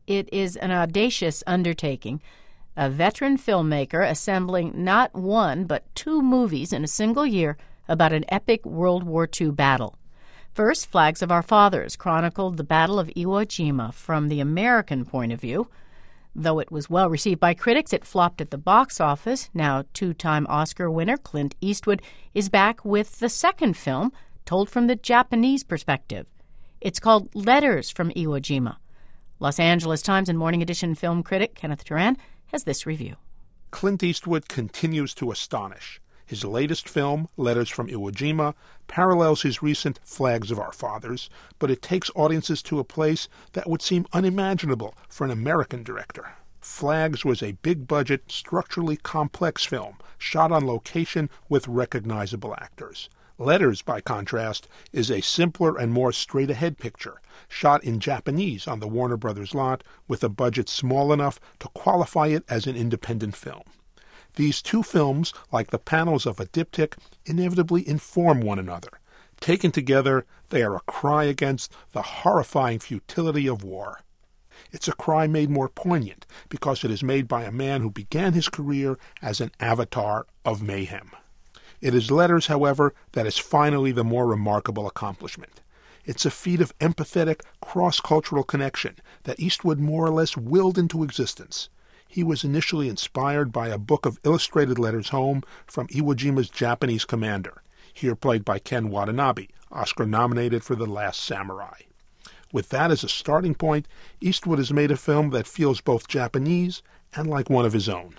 It is an audacious undertaking. A veteran filmmaker assembling not one but two movies in a single year about an epic World War II battle. First, Flags of Our Fathers chronicled the Battle of Iwo Jima from the American point of view. Though it was well received by critics, it flopped at the box office. Now two-time Oscar winner Clint Eastwood is back with the second film, told from the Japanese perspective. It's called Letters from Iwo Jima. Los Angeles Times and Morning Edition film critic Kenneth Turan has this review. Clint Eastwood continues to astonish. His latest film, Letters from Iwo Jima, parallels his recent Flags of Our Fathers, but it takes audiences to a place that would seem unimaginable for an American director. Flags was a big-budget, structurally complex film, shot on location with recognizable actors. Letters, by contrast, is a simpler and more straight-ahead picture, shot in Japanese on the Warner Brothers lot with a budget small enough to qualify it as an independent film. These two films, like the panels of a diptych, inevitably inform one another. Taken together, they are a cry against the horrifying futility of war. It's a cry made more poignant because it is made by a man who began his career as an avatar of mayhem. It is Letters, however, that is finally the more remarkable accomplishment. It's a feat of empathetic, cross-cultural connection that Eastwood more or less willed into existence. He was initially inspired by a book of illustrated letters home from Iwo Jima's Japanese commander, here played by Ken Watanabe, Oscar-nominated for The Last Samurai. With that as a starting point, Eastwood has made a film that feels both Japanese and like one of his own.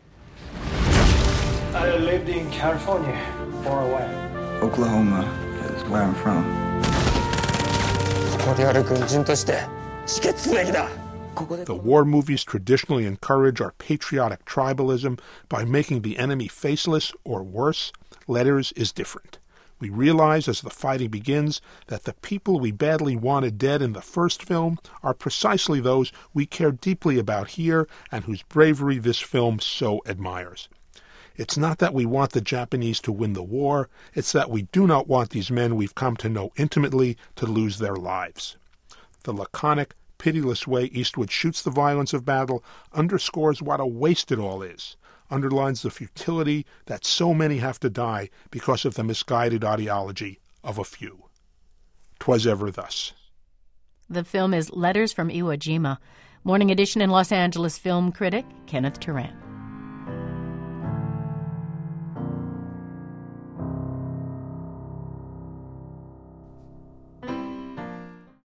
I lived in California for a while. Oklahoma is where I'm from. The war movies traditionally encourage our patriotic tribalism by making the enemy faceless or worse. Letters is different. We realize as the fighting begins that the people we badly wanted dead in the first film are precisely those we care deeply about here and whose bravery this film so admires. It's not that we want the Japanese to win the war, it's that we do not want these men we've come to know intimately to lose their lives. The laconic, pitiless way Eastwood shoots the violence of battle underscores what a waste it all is, underlines the futility that so many have to die because of the misguided ideology of a few. 'Twas ever thus. The film is Letters from Iwo Jima. Morning Edition and Los Angeles film critic Kenneth Turan.